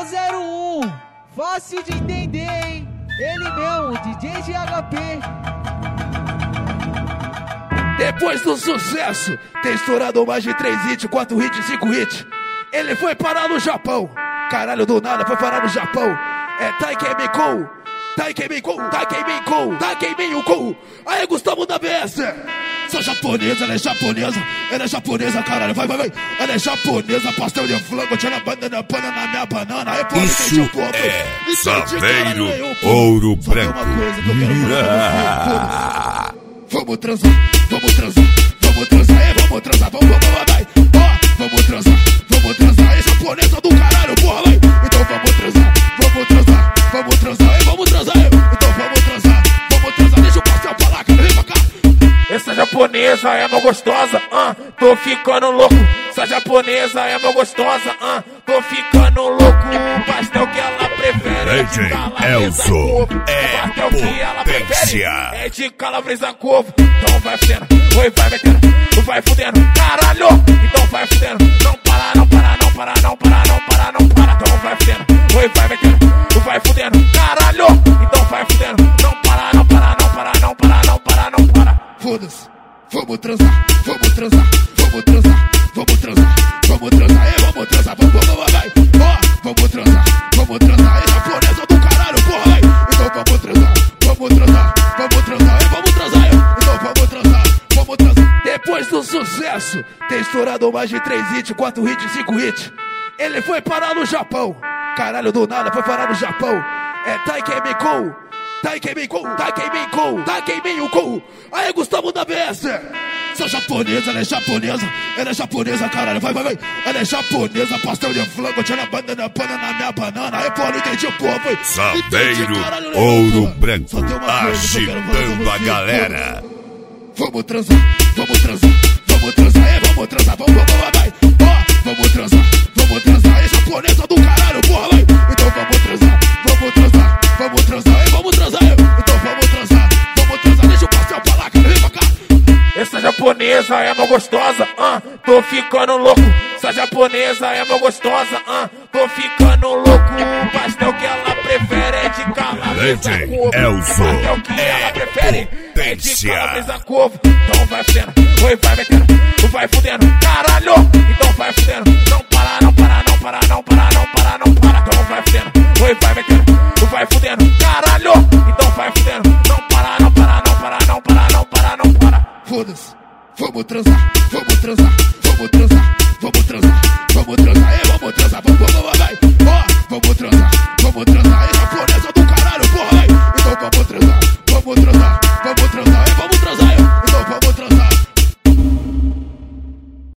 o 01, fácil de entender, hein? Ele mesmo, DJ GHP. Depois do sucesso, ter estourado mais de 3 hits, 4 hits, 5 hits, ele foi parar no Japão. Caralho, do nada, foi parar no Japão. É Taikemiko, Taikemiko, Taikemiko, Taikemiko. Aí, Gustavo da BS. Sou japonesa, ela é japonesa. Ela é japonesa, caralho, vai, vai, vai. Ela é japonesa, pastel de flango, tira a banana, pana na minha banana. Aí, pô, isso é Saveiro Ouro Branco. Vamos transar, vamos transar, vamos transar, vamos transar, vamos, vai. Ó, vamos transar, é japonesa do caralho, porra, vai. Então vamos transar, vamos transar, vamos transar, vamos transar, então vamos transar, deixa o pastel pra lá, cara, vem pra cá. Essa japonesa é mó gostosa, tô ficando louco. Essa japonesa é mó gostosa, tô ficando louco. O pastel que ela prefere DJ Elzo é potência. É de calabresa com ovo. Então vai fudendo, oi, vai metendo, vai fudendo, caralho. Então vai fudendo, não para, não para, não para, não para, não para, não para. Então vai fudendo, oi, vai metendo, vai fudendo, caralho. Então vai fudendo, não para, não para, não para, não para, não para, não para. Foda-se, vamos transar, vamos transar, vamos transar, vamos transar, vamos transar, vamos transar, vamos, vai, ó, vamos transar, é japonesa do caralho, porra, vai, então vamos transar, vamos transar, vamos transar, então vamos transar. Depois do sucesso, ter estourado mais de 3 hits, 4 hits, 5 hits, ele foi parar no Japão. Caralho, do nada, foi parar no Japão. É Taikemiko, Taikemiko, Taikemiko, Taikemiko. Aí, Gustavo da BS. Sou japonesa, ela é japonesa, caralho, vai, vai, vai. Ela é japonesa, pastel de flango, tira a banana, pana na minha banana. Aí, pô, não entendi, porra, foi. Saveiro Ouro Branco, agitando a galera. Vamos transar, vamos transar, vamos transar, vamos transar, vamos, vai. Ó, vamos transar, é japonesa do caralho, porra, vai. Então vamos transar, vamos transar, vamos transar, então vamos transar, deixa o pastel pra lá, cara, vem pra cá. Essa japonesa é mó gostosa, tô ficando louco. Essa japonesa é mó gostosa, tô ficando louco. O pastel que ela prefere é de calabresa com ovo. Elzo O pastel que ela prefere é de potência. calabresa com ovo. Então vai fudendo, oi, vai metendo, vai fudendo, caralho. Então vai fudendo, não para, não para, não para, não para, não para, não para. Então vai fudendo, oi, vai metendo, vai fudendo, caralho. Então vai fudendo, não para, não para, não para, não para, não para, não para. Foda-se, vamos transar,